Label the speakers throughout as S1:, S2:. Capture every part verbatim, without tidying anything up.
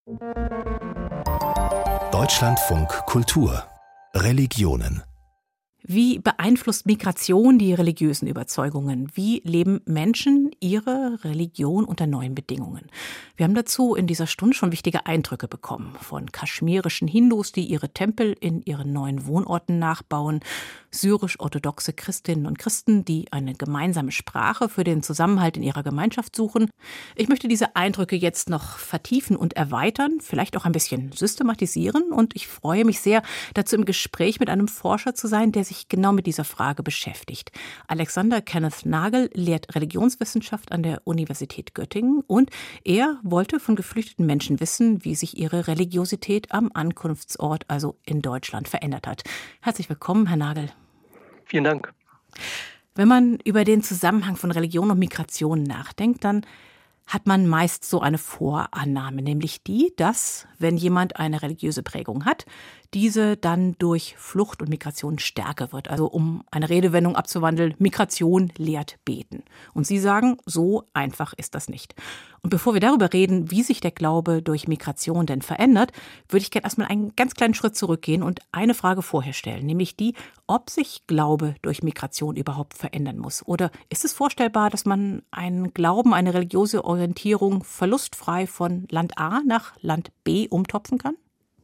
S1: Deutschlandfunk Kultur Religionen.
S2: Wie beeinflusst Migration die religiösen Überzeugungen? Wie leben Menschen ihre Religion unter neuen Bedingungen? Wir haben dazu in dieser Stunde schon wichtige Eindrücke bekommen. Von kaschmirischen Hindus, die ihre Tempel in ihren neuen Wohnorten nachbauen, syrisch-orthodoxe Christinnen und Christen, die eine gemeinsame Sprache für den Zusammenhalt in ihrer Gemeinschaft suchen. Ich möchte diese Eindrücke jetzt noch vertiefen und erweitern, vielleicht auch ein bisschen systematisieren. Und ich freue mich sehr, dazu im Gespräch mit einem Forscher zu sein, der sich genau mit dieser Frage beschäftigt. Alexander Kenneth Nagel lehrt Religionswissenschaft an der Universität Göttingen und er wollte von geflüchteten Menschen wissen, wie sich ihre Religiosität am Ankunftsort, also in Deutschland, verändert hat. Herzlich willkommen, Herr Nagel.
S3: Vielen Dank.
S2: Wenn man über den Zusammenhang von Religion und Migration nachdenkt, dann hat man meist so eine Vorannahme, nämlich die, dass, wenn jemand eine religiöse Prägung hat, diese dann durch Flucht und Migration stärker wird. Also um eine Redewendung abzuwandeln, Migration lehrt beten. Und Sie sagen, so einfach ist das nicht. Und bevor wir darüber reden, wie sich der Glaube durch Migration denn verändert, würde ich gerne erstmal einen ganz kleinen Schritt zurückgehen und eine Frage vorher stellen, nämlich die, ob sich Glaube durch Migration überhaupt verändern muss. Oder ist es vorstellbar, dass man einen Glauben, eine religiöse Orientierung verlustfrei von Land A nach Land B umtopfen kann?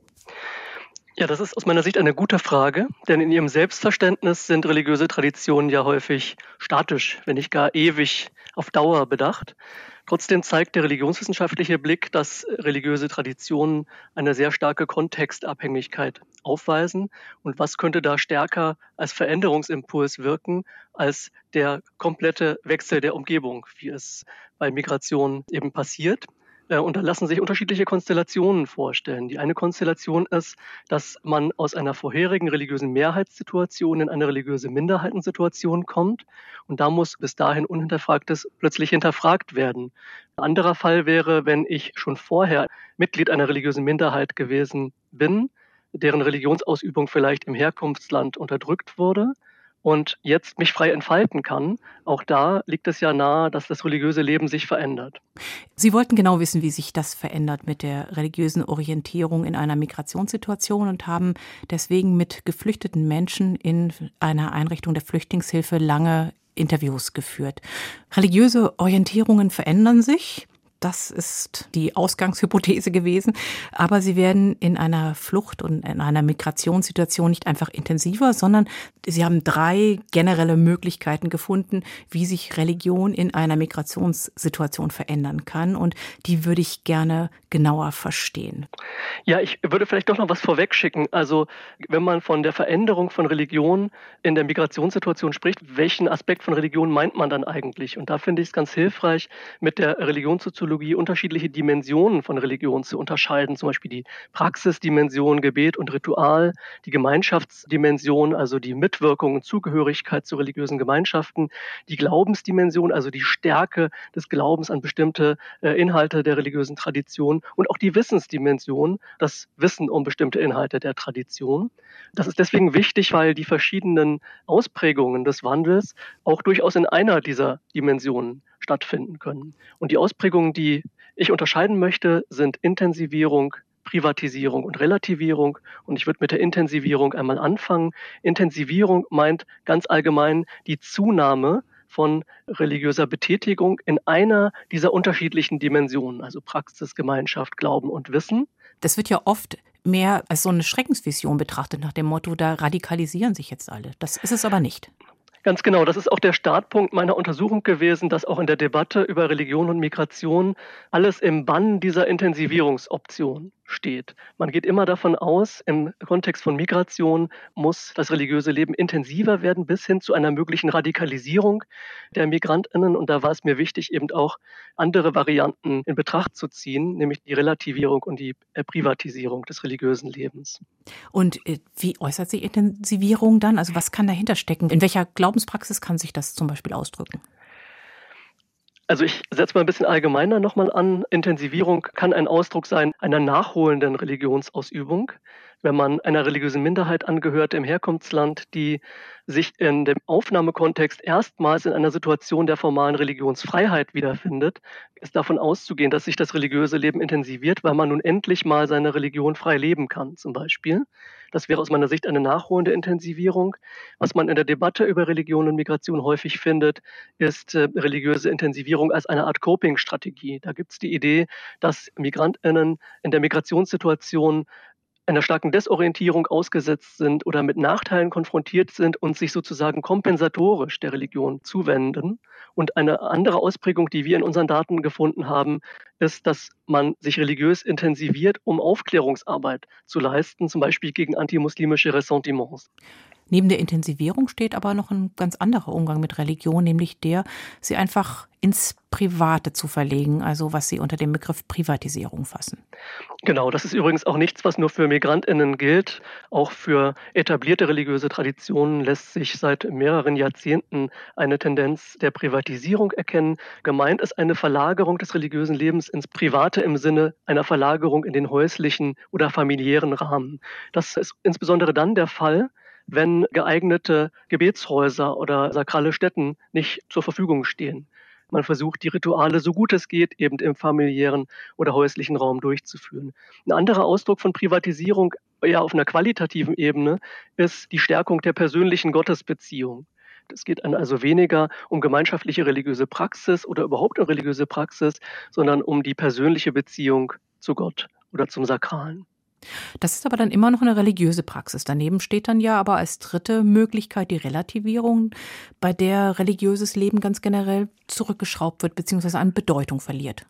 S3: Ja, das ist aus meiner Sicht eine gute Frage, denn in ihrem Selbstverständnis sind religiöse Traditionen ja häufig statisch, wenn nicht gar ewig auf Dauer bedacht. Trotzdem zeigt der religionswissenschaftliche Blick, dass religiöse Traditionen eine sehr starke Kontextabhängigkeit aufweisen. Und was könnte da stärker als Veränderungsimpuls wirken, als der komplette Wechsel der Umgebung, wie es bei Migration eben passiert? Und da lassen sich unterschiedliche Konstellationen vorstellen. Die eine Konstellation ist, dass man aus einer vorherigen religiösen Mehrheitssituation in eine religiöse Minderheitensituation kommt. Und da muss bis dahin Unhinterfragtes plötzlich hinterfragt werden. Ein anderer Fall wäre, wenn ich schon vorher Mitglied einer religiösen Minderheit gewesen bin, deren Religionsausübung vielleicht im Herkunftsland unterdrückt wurde und jetzt mich frei entfalten kann. Auch da liegt es ja nahe, dass das religiöse Leben sich verändert.
S2: Sie wollten genau wissen, wie sich das verändert mit der religiösen Orientierung in einer Migrationssituation und haben deswegen mit geflüchteten Menschen in einer Einrichtung der Flüchtlingshilfe lange Interviews geführt. Religiöse Orientierungen verändern sich. Das ist die Ausgangshypothese gewesen. Aber sie werden in einer Flucht- und in einer Migrationssituation nicht einfach intensiver, sondern sie haben drei generelle Möglichkeiten gefunden, wie sich Religion in einer Migrationssituation verändern kann. Und die würde ich gerne genauer verstehen.
S3: Ja, ich würde vielleicht doch noch was vorwegschicken. Also wenn man von der Veränderung von Religion in der Migrationssituation spricht, welchen Aspekt von Religion meint man dann eigentlich? Und da finde ich es ganz hilfreich, mit der Religionssoziologie unterschiedliche Dimensionen von Religion zu unterscheiden, zum Beispiel die Praxisdimension, Gebet und Ritual, die Gemeinschaftsdimension, also die Mitwirkung und Zugehörigkeit zu religiösen Gemeinschaften, die Glaubensdimension, also die Stärke des Glaubens an bestimmte äh, Inhalte der religiösen Tradition und auch die Wissensdimension, das Wissen um bestimmte Inhalte der Tradition. Das ist deswegen wichtig, weil die verschiedenen Ausprägungen des Wandels auch durchaus in einer dieser Dimensionen stattfinden können. Und die Ausprägungen, die ich unterscheiden möchte, sind Intensivierung, Privatisierung und Relativierung. Und ich würde mit der Intensivierung einmal anfangen. Intensivierung meint ganz allgemein die Zunahme von religiöser Betätigung in einer dieser unterschiedlichen Dimensionen, also Praxis, Gemeinschaft, Glauben und Wissen.
S2: Das wird ja oft mehr als so eine Schreckensvision betrachtet, nach dem Motto, da radikalisieren sich jetzt alle. Das ist es aber nicht.
S3: Ganz genau, das ist auch der Startpunkt meiner Untersuchung gewesen, dass auch in der Debatte über Religion und Migration alles im Bann dieser Intensivierungsoption steht. Man geht immer davon aus, im Kontext von Migration muss das religiöse Leben intensiver werden, bis hin zu einer möglichen Radikalisierung der MigrantInnen. Und da war es mir wichtig, eben auch andere Varianten in Betracht zu ziehen, nämlich die Relativierung und die Privatisierung des religiösen Lebens.
S2: Und äh, wie äußert sich Intensivierung dann? Also was kann dahinter stecken? In welcher Glaubenspraxis kann sich das zum Beispiel ausdrücken?
S3: Also ich setze mal ein bisschen allgemeiner nochmal an. Intensivierung kann ein Ausdruck sein einer nachholenden Religionsausübung. Wenn man einer religiösen Minderheit angehört im Herkunftsland, die sich in dem Aufnahmekontext erstmals in einer Situation der formalen Religionsfreiheit wiederfindet, ist davon auszugehen, dass sich das religiöse Leben intensiviert, weil man nun endlich mal seine Religion frei leben kann, zum Beispiel. Das wäre aus meiner Sicht eine nachholende Intensivierung. Was man in der Debatte über Religion und Migration häufig findet, ist äh, religiöse Intensivierung als eine Art Coping-Strategie. Da gibt es die Idee, dass MigrantInnen in der Migrationssituation einer starken Desorientierung ausgesetzt sind oder mit Nachteilen konfrontiert sind und sich sozusagen kompensatorisch der Religion zuwenden. Und eine andere Ausprägung, die wir in unseren Daten gefunden haben, ist, dass man sich religiös intensiviert, um Aufklärungsarbeit zu leisten, zum Beispiel gegen antimuslimische Ressentiments.
S2: Neben der Intensivierung steht aber noch ein ganz anderer Umgang mit Religion, nämlich der, sie einfach ins Private zu verlegen, also was Sie unter dem Begriff Privatisierung fassen.
S3: Genau, das ist übrigens auch nichts, was nur für MigrantInnen gilt. Auch für etablierte religiöse Traditionen lässt sich seit mehreren Jahrzehnten eine Tendenz der Privatisierung erkennen. Gemeint ist eine Verlagerung des religiösen Lebens ins Private im Sinne einer Verlagerung in den häuslichen oder familiären Rahmen. Das ist insbesondere dann der Fall, wenn geeignete Gebetshäuser oder sakrale Stätten nicht zur Verfügung stehen. Man versucht, die Rituale so gut es geht, eben im familiären oder häuslichen Raum durchzuführen. Ein anderer Ausdruck von Privatisierung, eher auf einer qualitativen Ebene, ist die Stärkung der persönlichen Gottesbeziehung. Es geht also weniger um gemeinschaftliche religiöse Praxis oder überhaupt um religiöse Praxis, sondern um die persönliche Beziehung zu Gott oder zum Sakralen.
S2: Das ist aber dann immer noch eine religiöse Praxis. Daneben steht dann ja aber als dritte Möglichkeit die Relativierung, bei der religiöses Leben ganz generell zurückgeschraubt wird bzw. an Bedeutung verliert.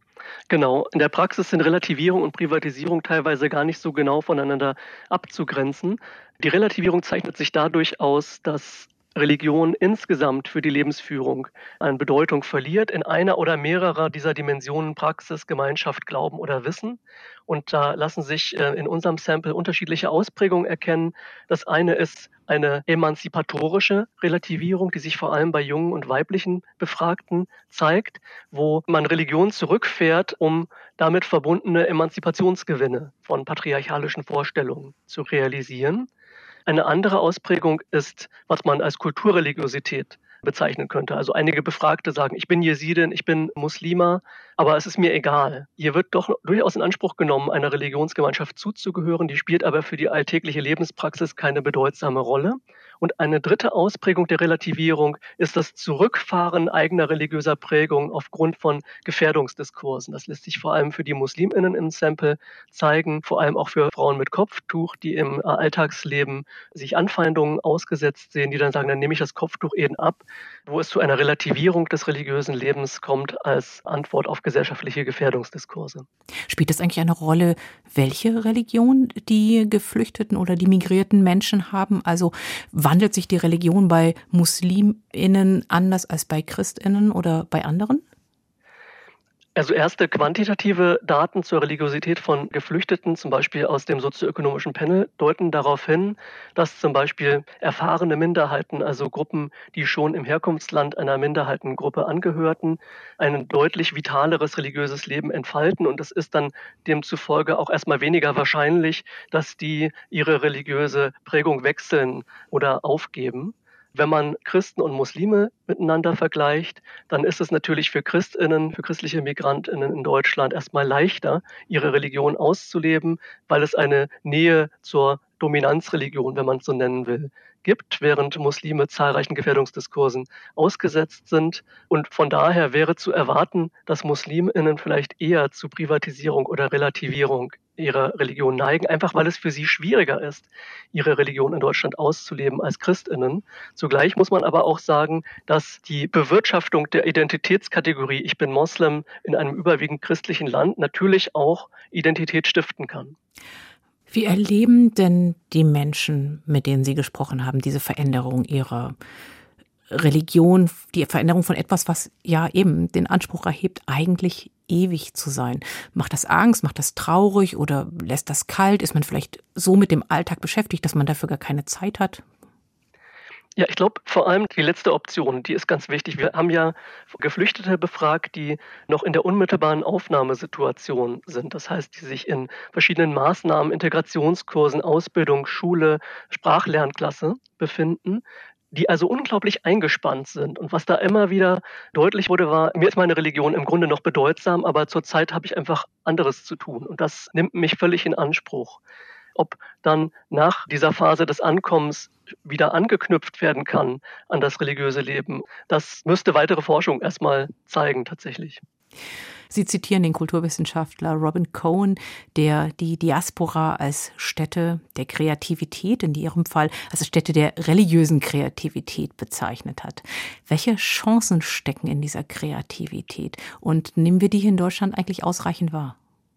S3: Genau, in der Praxis sind Relativierung und Privatisierung teilweise gar nicht so genau voneinander abzugrenzen. Die Relativierung zeichnet sich dadurch aus, dass Religion insgesamt für die Lebensführung an Bedeutung verliert, in einer oder mehrerer dieser Dimensionen Praxis, Gemeinschaft, Glauben oder Wissen. Und da lassen sich in unserem Sample unterschiedliche Ausprägungen erkennen. Das eine ist eine emanzipatorische Relativierung, die sich vor allem bei jungen und weiblichen Befragten zeigt, wo man Religion zurückfährt, um damit verbundene Emanzipationsgewinne von patriarchalischen Vorstellungen zu realisieren. Eine andere Ausprägung ist, was man als Kulturreligiosität bezeichnen könnte. Also einige Befragte sagen, ich bin Jesidin, ich bin Muslima, aber es ist mir egal. Hier wird doch durchaus in Anspruch genommen, einer Religionsgemeinschaft zuzugehören, die spielt aber für die alltägliche Lebenspraxis keine bedeutsame Rolle. Und eine dritte Ausprägung der Relativierung ist das Zurückfahren eigener religiöser Prägung aufgrund von Gefährdungsdiskursen. Das lässt sich vor allem für die MuslimInnen im Sample zeigen, vor allem auch für Frauen mit Kopftuch, die im Alltagsleben sich Anfeindungen ausgesetzt sehen, die dann sagen, dann nehme ich das Kopftuch eben ab, wo es zu einer Relativierung des religiösen Lebens kommt als Antwort auf gesellschaftliche Gefährdungsdiskurse.
S2: Spielt es eigentlich eine Rolle, welche Religion die Geflüchteten oder die migrierten Menschen haben? Also wandelt sich die Religion bei MuslimInnen anders als bei ChristInnen oder bei anderen?
S3: Also erste quantitative Daten zur Religiosität von Geflüchteten, zum Beispiel aus dem sozioökonomischen Panel, deuten darauf hin, dass zum Beispiel erfahrene Minderheiten, also Gruppen, die schon im Herkunftsland einer Minderheitengruppe angehörten, ein deutlich vitaleres religiöses Leben entfalten. Und es ist dann demzufolge auch erstmal weniger wahrscheinlich, dass die ihre religiöse Prägung wechseln oder aufgeben. Wenn man Christen und Muslime miteinander vergleicht, dann ist es natürlich für ChristInnen, für christliche MigrantInnen in Deutschland erstmal leichter, ihre Religion auszuleben, weil es eine Nähe zur Dominanzreligion, wenn man es so nennen will, gibt, während Muslime zahlreichen Gefährdungsdiskursen ausgesetzt sind. Und von daher wäre zu erwarten, dass MuslimInnen vielleicht eher zu Privatisierung oder Relativierung ihrer Religion neigen, einfach weil es für sie schwieriger ist, ihre Religion in Deutschland auszuleben als ChristInnen. Zugleich muss man aber auch sagen, dass die Bewirtschaftung der Identitätskategorie Ich bin Moslem in einem überwiegend christlichen Land natürlich auch Identität stiften kann.
S2: Wie erleben denn die Menschen, mit denen Sie gesprochen haben, diese Veränderung ihrer Religion, die Veränderung von etwas, was ja eben den Anspruch erhebt, eigentlich ewig zu sein? Macht das Angst, macht das traurig oder lässt das kalt? Ist man vielleicht so mit dem Alltag beschäftigt, dass man dafür gar keine Zeit hat?
S3: Ja, ich glaube, vor allem die letzte Option, die ist ganz wichtig. Wir haben ja Geflüchtete befragt, die noch in der unmittelbaren Aufnahmesituation sind. Das heißt, die sich in verschiedenen Maßnahmen, Integrationskursen, Ausbildung, Schule, Sprachlernklasse befinden, die also unglaublich eingespannt sind. Und was da immer wieder deutlich wurde, war, mir ist meine Religion im Grunde noch bedeutsam, aber zurzeit habe ich einfach anderes zu tun. Und das nimmt mich völlig in Anspruch. Ob dann nach dieser Phase des Ankommens wieder angeknüpft werden kann an das religiöse Leben, das müsste weitere Forschung erstmal zeigen tatsächlich.
S2: Sie zitieren den Kulturwissenschaftler Robin Cohen, der die Diaspora als Stätte der Kreativität, in Ihrem Fall als Stätte der religiösen Kreativität bezeichnet hat. Welche Chancen stecken in dieser Kreativität? Und nehmen wir die hier in Deutschland eigentlich ausreichend wahr?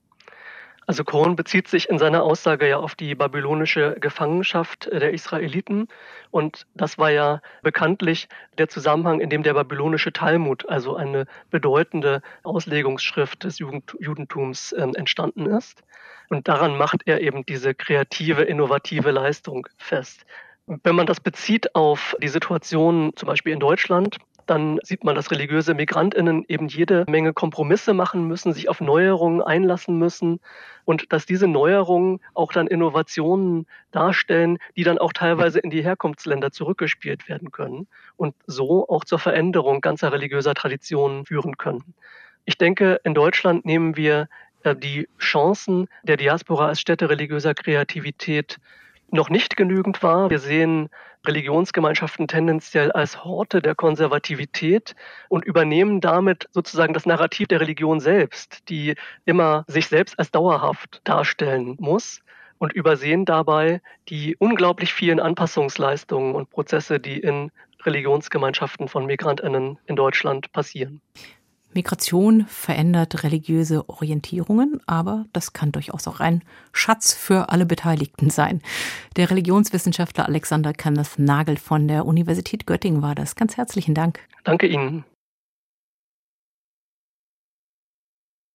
S3: Also Cohen bezieht sich in seiner Aussage ja auf die babylonische Gefangenschaft der Israeliten. Und das war ja bekanntlich der Zusammenhang, in dem der babylonische Talmud, also eine bedeutende Auslegungsschrift des Judentums, äh, entstanden ist. Und daran macht er eben diese kreative, innovative Leistung fest. Wenn man das bezieht auf die Situation zum Beispiel in Deutschland, dann sieht man, dass religiöse MigrantInnen eben jede Menge Kompromisse machen müssen, sich auf Neuerungen einlassen müssen und dass diese Neuerungen auch dann Innovationen darstellen, die dann auch teilweise in die Herkunftsländer zurückgespielt werden können und so auch zur Veränderung ganzer religiöser Traditionen führen können. Ich denke, in Deutschland nehmen wir die Chancen der Diaspora als Stätte religiöser Kreativität noch nicht genügend wahr. Wir sehen Religionsgemeinschaften tendenziell als Horte der Konservativität und übernehmen damit sozusagen das Narrativ der Religion selbst, die immer sich selbst als dauerhaft darstellen muss und übersehen dabei die unglaublich vielen Anpassungsleistungen und Prozesse, die in Religionsgemeinschaften von MigrantInnen in Deutschland passieren.
S2: Migration verändert religiöse Orientierungen, aber das kann durchaus auch ein Schatz für alle Beteiligten sein. Der Religionswissenschaftler Alexander Kenneth Nagel von der Universität Göttingen war das. Ganz herzlichen Dank.
S3: Danke Ihnen.